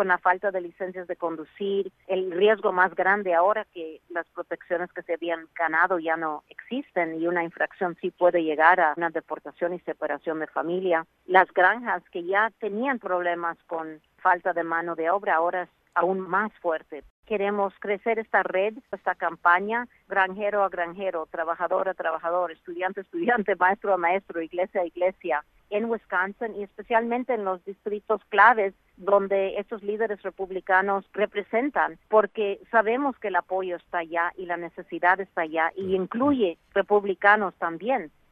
con la falta de licencias de conducir, el riesgo más grande ahora que las protecciones que se habían ganado ya no existen y una infracción sí puede llegar a una deportación y separación de familia. Las granjas que ya tenían problemas con falta de mano de obra ahora es aún más fuerte. Queremos crecer esta red, esta campaña, granjero a granjero, trabajador a trabajador, estudiante a estudiante, maestro a maestro, iglesia a iglesia, en Wisconsin y especialmente en los distritos claves donde estos líderes republicanos representan, porque sabemos que el apoyo está allá y la necesidad está allá y incluye republicanos también.